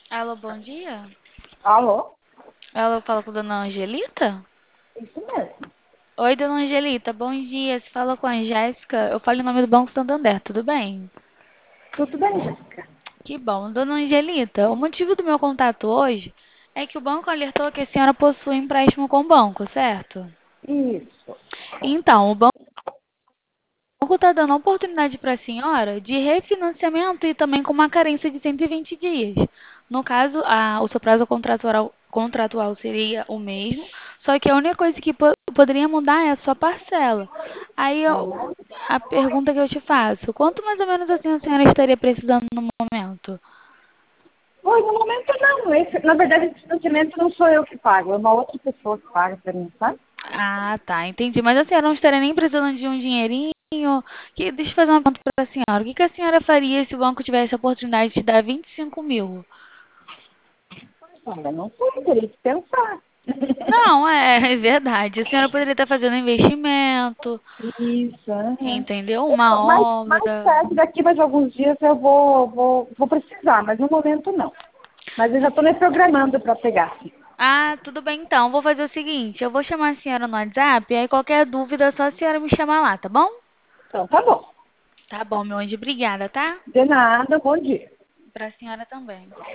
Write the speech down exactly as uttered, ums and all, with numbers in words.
Alô, bom dia. Alô? Alô, fala com a dona Angelita? Isso mesmo. Oi, dona Angelita, bom dia. Você fala com a Jéssica. Eu falo em nome do Banco Santander, tudo bem? Tudo bem, Jéssica? Que bom. Dona Angelita, o motivo do meu contato hoje é que o banco alertou que a senhora possui empréstimo com o banco, certo? Isso. Então, o banco está dando a oportunidade para a senhora de refinanciamento e também com uma carência de cento e vinte dias. No caso, a- o seu prazo contratual, contratual seria o mesmo, só que a única coisa que po- poderia mudar é a sua parcela. Aí eu- Uhum. a pergunta que eu te faço, quanto mais ou menos assim a senhora estaria precisando no momento? Oi, no momento não. Esse, na verdade, esse financiamento não sou eu que pago, é uma outra pessoa que paga para mim, sabe? Ah, tá, entendi. Mas a senhora não estaria nem precisando de um dinheirinho? Que, deixa eu fazer uma pergunta para a senhora. O que que a senhora faria se o banco tivesse a oportunidade de te dar vinte e cinco mil? Olha, não sei, teria que pensar. Não, é, é verdade. A senhora poderia estar fazendo um investimento, Isso, aham. entendeu? Eu, mais, Uma mais obra. tarde, daqui mais alguns dias, eu vou, vou, vou precisar, mas no momento não. Mas eu já estou me programando para pegar. Ah, tudo bem então. Vou fazer o seguinte, eu vou chamar a senhora no WhatsApp, aí qualquer dúvida é só a senhora me chamar lá, tá bom? Então, tá bom. Tá bom, meu anjo. Obrigada, tá? De nada, bom dia. Pra senhora também.